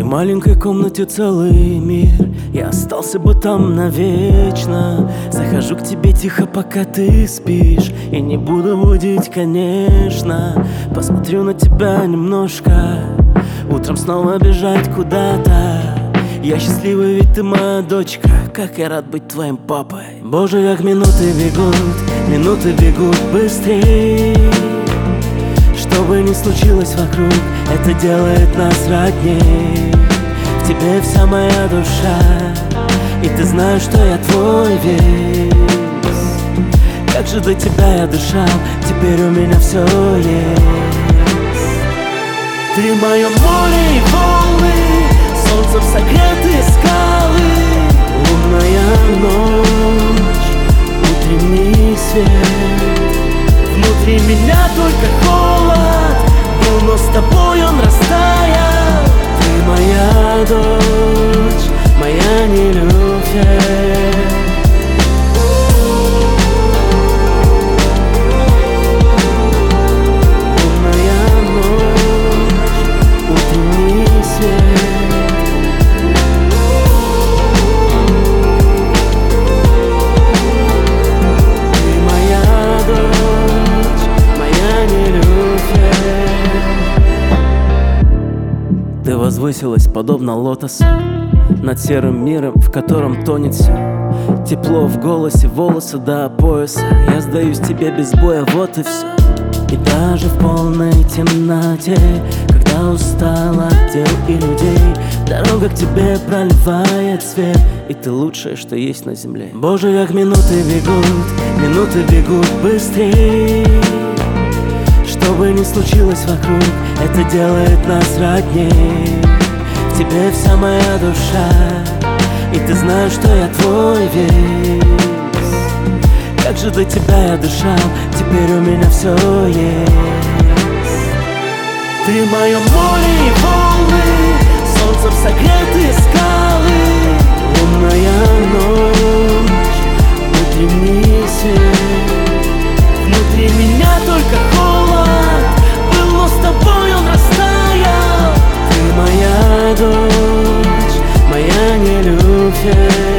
маленькой комнате целый мир, я остался бы там навечно. Захожу к тебе тихо, пока ты спишь, и не буду будить, конечно. Посмотрю на тебя немножко, утром снова бежать куда-то. Я счастливый, ведь ты моя дочка, как я рад быть твоим папой. Боже, как минуты бегут быстрей. Что бы ни случилось вокруг, это делает нас родней. В тебе вся моя душа, и ты знаешь, что я твой весь. Как же до тебя я дышал, теперь у меня все есть. Ты мое море и волны, солнцем согретые скалы, лунная ночь, утренний свет. Внутри меня только холод был, но с тобой он растаял. Ты моя дочь, моя Нилюфер. Лунная ночь, утренний свет. Ты моя дочь, моя Нилюфер. Ты возвысилась подобно лотосу над серым миром, в котором тонет все. Тепло в голосе, волосы до пояса. Я сдаюсь тебе без боя, вот и все. И даже в полной темноте, когда устала от дел и людей, дорога к тебе проливает свет, и ты лучшее, что есть на земле. Боже, как минуты бегут быстрей. Что бы ни случилось вокруг, это делает нас родней. В тебе вся моя душа, и ты знаешь, что я твой весь. Как же до тебя я дышал, теперь у меня все есть. Ты мое море и волны, солнцем согретые скалы, лунная ночь, утренний свет. Внутри меня только холод был, но с тобой он растаял. Ты моя дочь, моя Нилюфер.